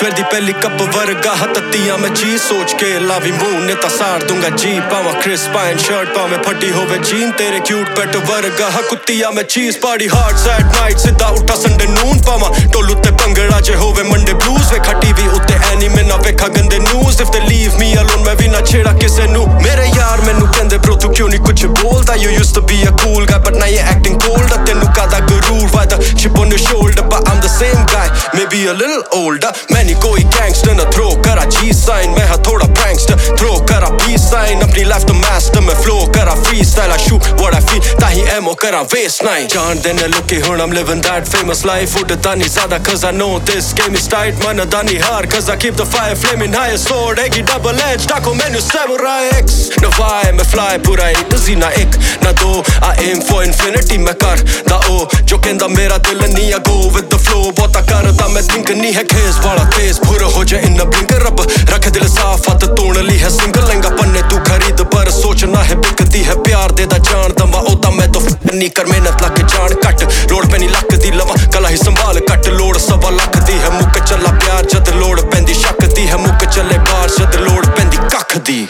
ਸਵੇਰ ਦੀ ਪਹਿਲੀ ਕੱਪ ਵਰਗਾ ਹੱਤੀਆਂ ਮੈਂ ਚੀਜ਼ ਸੋਚ ਕੇ ਲਾਵੀ ਮੂੰਹ ਨੇ ਤਾਂ ਸਾੜ ਦੂੰਗਾ ਜੀ ਪਾਵਾਂ ਕ੍ਰਿਸ ਪਾਇਨ ਸ਼ਰਟ ਭਾਵੇਂ ਫਟੀ ਹੋਵੇ ਜੀਨ ਤੇਰੇ ਕਿਊਟ ਪੈਟ ਵਰਗਾ ਕੁੱਤੀਆਂ ਮੈਂ ਚੀਜ਼ ਪਾੜੀ ਹਾਰਡ ਸੈਡ ਨਾਈਟ ਸਿੱਧਾ ਉੱਠਾ ਸੰਡੇ ਨੂਨ ਪਾਵਾਂ ਢੋਲ ਉੱਤੇ ਭੰਗੜਾ ਜੇ ਹੋਵੇ ਮੰਡੇ ਬਲੂਜ਼ ਵੇਖਾ ਟੀਵੀ ਉੱਤੇ ਐਨੀਮੇ ਨਾ ਵੇਖਾ ਗੰਦੇ news if they leave me alone ਮੈਂ ਵੀ ਨਾ ਛੇੜਾ ਕਿਸੇ ਨੂੰ ਮੇਰੇ ਯਾਰ ਮੈਨੂੰ ਕਹਿੰਦੇ bro ਤੂੰ ਕਿਉਂ ਨਹੀਂ ਕੁਝ ਬੋਲਦਾ you used to be a cool guy but now you're acting cold ਤੈਨੂੰ ਕਾਦਾ ਗਰੂਰ why the chip on your shoulder but I'm the same guy maybe a little older ਮੈਂ ਨਹੀਂ ਕੋਈ gangster ਨਾ throw ਕਰਾ G sign ਮੈਂ ਹਾਂ ਥੋੜਾ prankster throw ਕਰਾ B sign ਆਪਣੀ life to master ਮੈਂ flow ਕਰਾ freestyle I shoot what I feel ਤਾਂ ਹੀ ammo ਕਰਾ waste night ਜਾਣਦੇ ਨੇ ਲੋਕੀ ਹੁਣ I'm living that famous life ਉੱਡਦਾ ਨਹੀਂ ਜ਼ਿਆਦਾ cause I know this game is tight ਮੰਨਦਾ ਨਹੀਂ ਹਾਰ cause I keep the fire flaming high as sword eggy double edge taco menu samurai X ਨਵਾਏ ਮੈਂ fly ਪੂਰਾ ਇੱਕ ਸੀ ਨਾ ਇੱਕ ਨਾ ਦੋ I aim for infinity ਮੈਂ ਕਰਦਾ ਉਹ ਜੋ ਕਹਿੰਦਾ ਮੇਰਾ ਦਿਲ ਨਹੀਂ ਆ go with the flow ਬਹੁਤਾ ਕਰਦਾ ਮੈਂ think ਨਹੀਂ ਹੈ ਖੇਸ ਵਾਲਾ ਤੇਜ਼ ਪੂਰਾ ਹੋ ਜਾ in a blink ਰੱਬ ਰੱਖ ਦਿਲ ਸਾਫ ਹੱਥ ਤੋੜ ਲਈ ਹੈ ਸਿੰਗਲ ਲਹਿੰਗਾ ਪੰਨੇ ਤੂੰ ਖਰੀਦ ਪਰ ਸੋਚਣਾ ਹੈ ਵਿਕਦੀ ਹੈ ਪਿਆਰ ਦੇ ਦਾ ਜਾਣਦਾ ਮੈਂ ਉਹ ਤਾਂ ਮੈਂ ਤੋਂ ਨਹੀਂ ਕਰ ਮਿਹਨਤ ਲੱਗ ਜਾਣ ਘੱਟ ਲੋੜ ਪੈਣੀ ਲੱਕ ਦੀ ਲਵਾਂ ਕਲਾ ਹੀ ਸੰਭਾਲ ਘੱਟ ਲੋੜ ਸਵਾ ਲੱਖ ਦੀ ਹੈ ਮੁੱਕ ਚੱਲਾ ਪਿਆਰ ਜਦ ਲੋੜ ਪੈਂਦੀ ਸ਼ੱਕ ਦੀ ਹੈ ਮੁੱਕ ਚੱਲੇ ਬਾਹਰ ਜਦ ਲੋੜ ਪੈਂਦੀ ਕੱਖ ਦੀ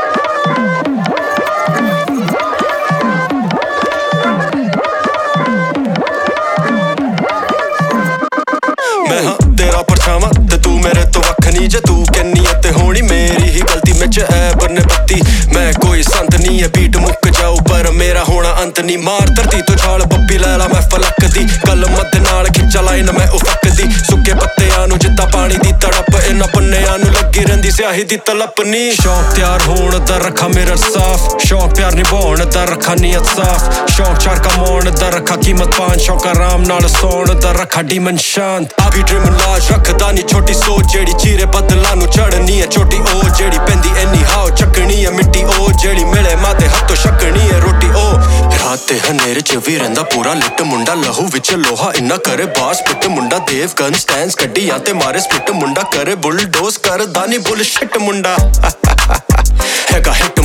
ਮੈਂ ਹਾਂ ਤੇਰਾ ਪਰਛਾਵਾਂ ਤੇ ਤੂੰ ਮੇਰੇ ਤੋਂ ਵੱਖ ਨਹੀਂ ਜੇ ਤੂੰ ਕਹਿੰਨੀ ਐ ਤੇ ਹੋਣੀ ਮੇਰੀ ਹੀ ਗਲਤੀ ਵਿੱਚ ਐ ਬਰਨੇ ਬੱਤੀ ਮੈਂ ਕੋਈ ਸੰਤ ਨਹੀਂ ਐ ਬੀਟ ਮੁੱਕ ਜਾਊ ਪਰ ਮੇਰਾ ਹੋਣਾ ਅੰਤ ਨਹੀਂ ਮਾਰ ਧਰਤੀ ਤੋਂ ਛਾਲ ਪੱਪੀ ਲੈ ਲਾ ਮੈਂ ਫਲਕ ਦੀ ਕਲਮ ਦੇ ਨਾਲ ਖਿੱਚਾ ਲਾਈਨ ਮੈਂ ਉਫਕ ਦੀ ਸੁੱਕੇ ਪੱਤਿਆਂ ਨੂੰ ਜਿੱਦਾਂ ਪਾਣੀ ਦੀ ਤੜਪ ਇਹਨਾਂ ਪੰਨਿਆਂ ਨੂੰ ਲੱਗੀ ਰਹਿੰਦੀ ਸਿਆਹੀ ਦੀ ਤਲਪ ਨੀ ਸ਼ੌਕ ਤਿਆਰ ਹੋਣ ਦਾ ਰੱਖਾ ਮੇਰਾ ਸਾਫ ਸ਼ੌਕ ਪਿਆਰ ਨਿਭਾਉਣ ਦਾ ਰੱਖਾ ਨੀਅਤ ਸਾਫ ਸ਼ੌਕ ਚਾਰ ਕਮਾਉਣ ਦਾ ਰੱਖਾ ਕੀਮਤ ਪਾਨ ਸ਼ੌਕ ਆਰਾਮ ਨਾਲ ਸੌਣ ਦਾ ਰੱਖਾ ਡੀਮਨ ਸ਼ਾਂਤ ਆ ਵੀ ਡ੍ਰੀਮ ਲਾਜ ਰੱਖਦਾ ਨੀ ਛੋਟੀ ਸੋਚ ਜਿਹੜੀ ਚੀਰੇ ਬਦਲਾਂ ਨੂੰ ਚੜਨੀ ਐ ਛੋਟੀ ਉਹ ਜਿਹੜੀ ਪੈਂਦੀ ਐਨੀ ਹਾਓ ਚੱਕਣੀ ਐ ਮਿੱਟੀ ਉਹ ਜਿਹੜੀ ਮਿਲੇ ਮਾਤੇ ਹੱਥੋਂ ਛਕਣੀ ਐ ਰੋਟੀ ਉਹ ਰਾਤ ਤੇ ਹਨੇਰੇ ਚ ਵੀ ਰਹਿੰਦਾ ਪੂਰਾ ਲਿੱਟ ਮੁੰਡਾ ਲਹੂ ਵਿੱਚ ਲੋਹਾ ਇੰਨਾ ਕਰੇ ਬਾਸ ਪਿੱਟ ਮੁੰਡਾ ਦੇਵ ਗਨ ਸਟੈਂਡਸ ਕੱਢੀਆਂ ਤੇ ਮਾਰੇ ਸਪਿੱਟ ਮੁੰਡਾ ਕਰੇ ਬੁਲਡੋਜ਼ ਕਰਦਾ ਨੀ ਬੁਲਸ਼ਿਟ ਮੁੰਡਾ ਹੈਗਾ ਹਿੱਟ